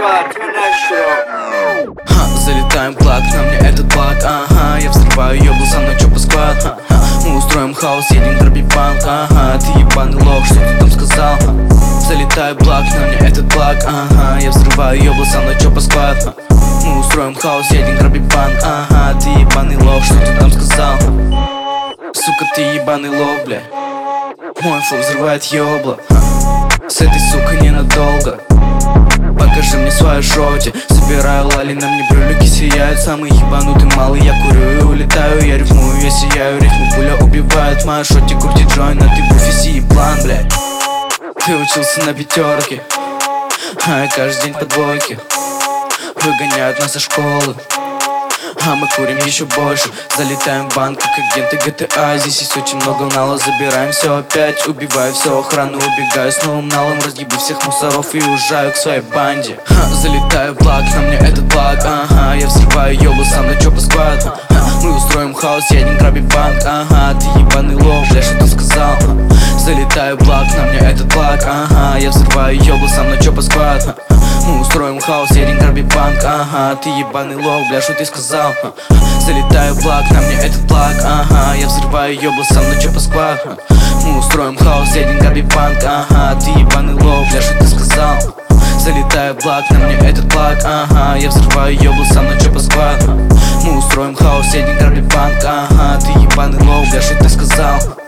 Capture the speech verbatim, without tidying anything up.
склад, начал. Ха, залетаем плак, на мне этот плак, ага. Я взрываю ёбл, со мной чё по сквад, ха, ха. Мы устроим хаос, едем дробить банк, ага. Ты ебаный лох, что ты там сказал, ха. Залетаю плак, на мне этот плак, ага. Я взрываю ёбл, со мной чё по сквад, ха. Мы устроим хаос, едем дробить банк, ага. Ты ебаный лох, что ты там сказал, ха. Сука, ты ебаный лох, бля. Мой флоу взрывает ёбла, ха. С этой сукой ненадолго. Покажи мне свою шоти. Собираю лали, на мне брюлики сияют. Самый ебанутый малый, я курю и улетаю. Я рифмую, я сияю, рифму пуля убивает. Моя шоти крутит джойн, а ты буфиси и план, блядь. Ты учился на пятерке, а я каждый день по двойке. Выгоняют нас из школы, а мы курим еще больше. Залетаем в банк, как агенты джи ти эй. Здесь есть очень много нала, забираем все опять. Убиваю всю охрану, убегаю с новым налом. Разъебу всех мусоров и уезжаю к своей банде. Ха, залетаю в благ, на мне этот благ, ага. Я взрываю ёбу, сам на чё по скваду. Ха, мы устроим хаос, едем грабить банк, ага. Ты ебаный лох, бля, что ты сказал? Ха, залетаю в благ, на мне этот благ, ага. Я взрываю ёбу, сам на чё по скваду. Мы устроим хаос, едем грабить банк, ага. Ты ебаный лох, бля, что ты сказал? Ха, залетаю в благ, на мне этот благ, ага. Я взрываю ёбл, сам на чё по сквад, ха. Мы устроим хаос, едем грабить банк, ага. Ты ебаный лох, бля, что ты сказал? Залетаю в благ, на мне этот благ, ага. Я взрываю ёбл, сам на чё по сквад, ха. Мы устроим хаос, едем грабить банк, ага. Ты ебаный лох, бля, что ты сказал?